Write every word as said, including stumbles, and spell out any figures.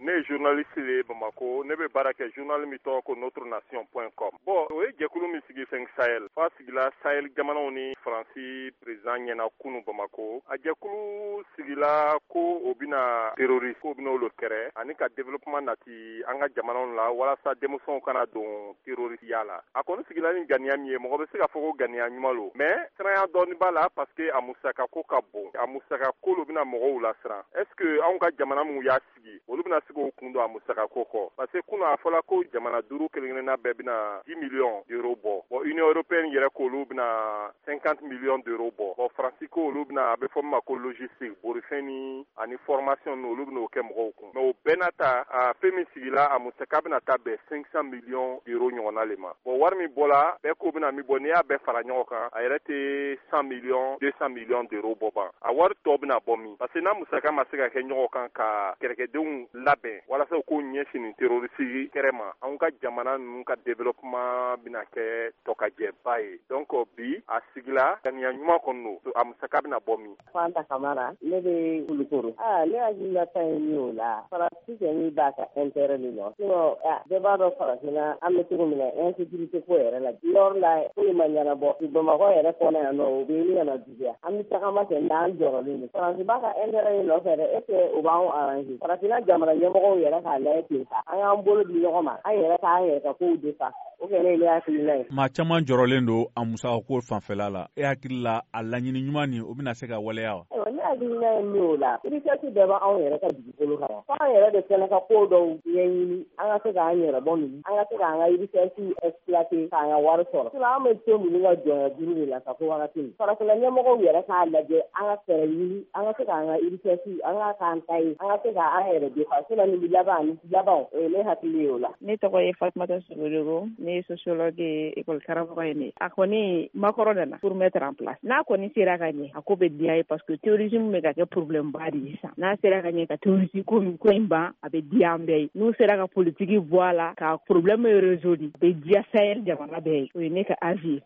ne ye journaliste de ye Bamako, ne bɛ baara kɛ journal min tɔgɔ ko notre nation point com. Bon, o ye jɛkulu min sigi cinq Sahel. F'a sigila Sahel jamanaw ni Faransi président ɲɛna kunu Bamako. A jɛkulu sigila ko o bɛna terroriste, ko o bɛna olu kɛrɛ, ani ka développement nati an ka jamanaw la walasa denmisɛnw kana don terroristiya la. A kɔni sigila ni ganiya min ye, mɔgɔ bɛ se ka fɔ ko ganiya ɲuman lo. Mais siranya dɔɔni b'a la parce que a musaka ko ka bon. A musaka ko lo bɛna mɔgɔw la siran. Est-ce que anw ka jamana mun y'a sigi, olu bɛna sigi o kun don a musaka ko kɔ? Parce que kunun a fɔla ko jamana duuru kelen-kelenna bɛɛ bɛna dix millions d'euros bɔ. Bon, Union européenne yɛrɛ ko olu bɛna cinquante millions d'euros bɔ. Bon, Faransi ko olu bɛna, a bɛ fɔ min ma ko logistique, borifɛn ni ani formation olu bɛna o kɛ mɔgɔw kun. Mais o bɛɛ n'a ta, a fɛn min sigila a musaka bɛna taa bɛn cinq cents millions d'euros ɲɔgɔnna le ma. Bon, wari min bɔla, bɛɛ ko bɛna min bɔ, n'i y'a bɛɛ fara ɲɔgɔn kan, a yɛrɛ tɛ cent millions, deux cents millions d'euros bɔ ban. A wari tɔ bɛna bɔ min? Parce que n'a musaka ma se ka kɛ ɲɔgɔn kan ka kɛlɛkɛdenw labɛn walasa u k'u ɲɛsin nin terroriste kɛrɛ ma, anw ka jamana ninnu ka développement bɛna kɛ tɔkajɛba ye. Donc bi a sigila ganiya ɲuman kɔnɔ don, a musaka bɛna bɔ min? Fanta Kamara, ne bɛ Kulukoro. Ah, ne hakilinata ye min y'o la, Faransi kɔni b'a ka intérêt de nɔ. Sinon bɛɛ b'a dɔn farafinna an bɛ cogo min na insécurité ko yɛrɛ la. Yɔrɔ la foyi ma ɲɛnabɔ. Bamakɔ yɛrɛ kɔnɔ yan nɔ o bɛ ɲini ka na juguya. An bɛ tagama kɛ n'an jɔrɔlen don. Faransi b'a ka intérêt de nɔfɛ dɛ, est ce que o b'anw arranger? Farafinna jamana ɲɛmɔgɔw yɛrɛ k'a lajɛ ten sa, an y'an bolo di ɲɔgɔn ma, an yɛrɛ k'an yɛrɛ ka kow defa. O kɛ ne hakilina ye. Maa caman jɔrɔlen don a musaka ko fanfɛla la. E hakili la a laɲini ɲuman nin o bɛna se ka waleya wa? Ayiwa, ne hakilina ye min y'o la, initiative bɛɛ b'anw yɛrɛ ka dugukolo kan. F'an yɛrɛ de fɛnɛ ka ko dɔw ɲɛɲini, an ka se k'an yɛrɛ bɔ nin, an ka se k'an ka initiative exploiter k'an ka wari sɔrɔ. Sinon an bɛ to ninnu ka jɔnya juru de la ka fɔ wagati min. Farafinna ɲɛmɔgɔw yɛrɛ k'a lajɛ, an ka fɛɛrɛ ɲini, an ka se k'an ka initiative, an ka k'an ta ye, an ka se k'an yɛrɛ defa. Sinon nin bi laban, nin ti laban o ye ne hakili ye o la. Ne tɔgɔ ye Fatumata Sogodogo, ne ye sociologue ye école karamɔgɔ ye ne. A kɔni makɔrɔ nana pour mettre en place. N'a kɔni sera ka ɲɛ, a ko bɛ diya ye parce que terrorisme bɛ ka kɛ problème ba de ye sisan. N'a sera ka ɲɛ ka terrorisme ko ko in ban, a bɛ diya an bɛɛ ye. N'u sera ka politique bɔ a la, ka problème résoudre, a bɛ diya Sahel jamana bɛɛ ye. O ye ne ka avis ye.